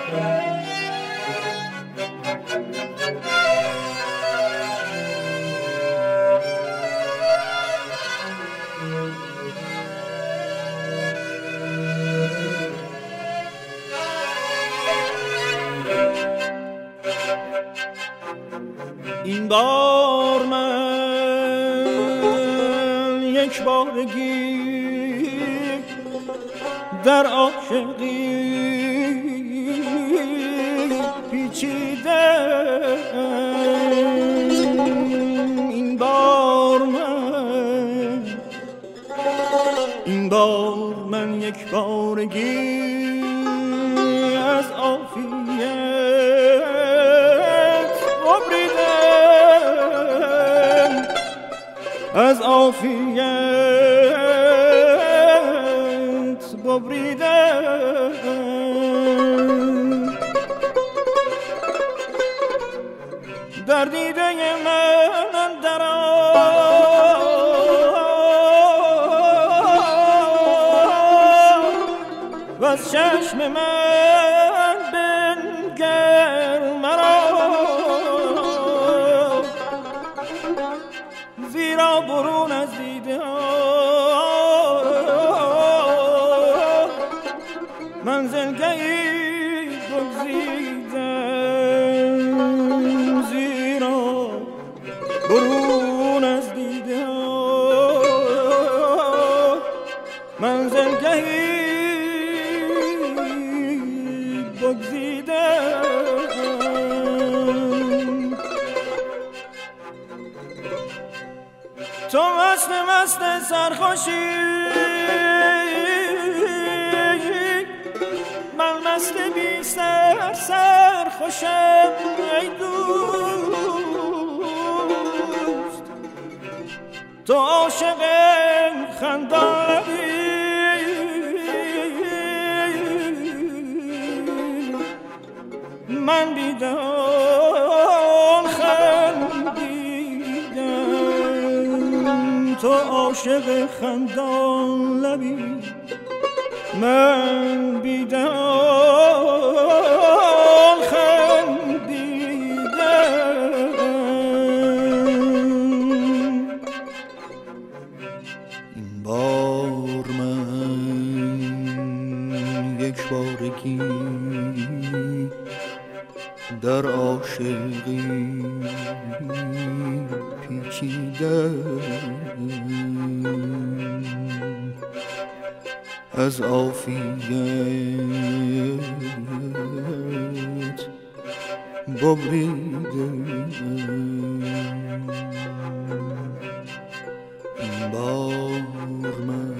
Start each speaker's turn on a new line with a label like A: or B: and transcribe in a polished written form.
A: این بار من یک بارگی در عاشقی پیچیده، این بار من یک بارگی از از عافیت ببریدم، در دیده من اندر و از چشم من بنگر مرا، زیرا برون از دیده منزلگهی بگزیدم، زیرا برون از دیده منزلگهی بگزیدم. تو مست سرخوشی، من مست بی سرخوشم ای دوست، تو عاشق خندانی، من بیدان خندیدم، تو عاشق خندان لبی، من بیدان خندیدم. این بار من یک بارگی در عاشقی پیچیدم، از عافیت ببریدم، این بار من